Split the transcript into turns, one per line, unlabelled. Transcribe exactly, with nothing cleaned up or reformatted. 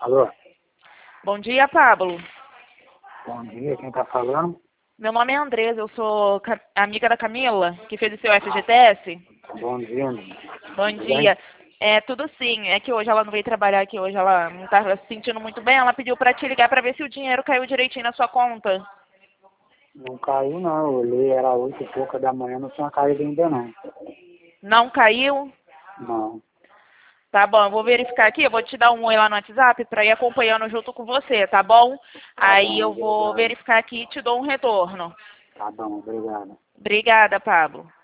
Alô?
Bom dia, Pablo.
Bom dia, quem tá falando?
Meu nome é Andresa, eu sou ca- amiga da Camila, que fez o seu F G T S.
Bom dia, André.
Bom
Tudo
dia.
bem?
É, tudo sim. É que hoje ela não veio trabalhar aqui, hoje ela não estava se sentindo muito bem. Ela pediu para te ligar para ver se o dinheiro caiu direitinho na sua conta.
Não caiu não, eu olhei, era oito e pouca da manhã, não tinha caído ainda não.
Não caiu?
Não,
Tá bom, eu vou verificar aqui, eu vou te dar um oi lá no WhatsApp para ir acompanhando junto com você, tá bom?
tá
Aí
bom,
eu vou
obrigado.
verificar aqui e te dou um retorno.
Tá bom, obrigado.
Obrigada, Pablo.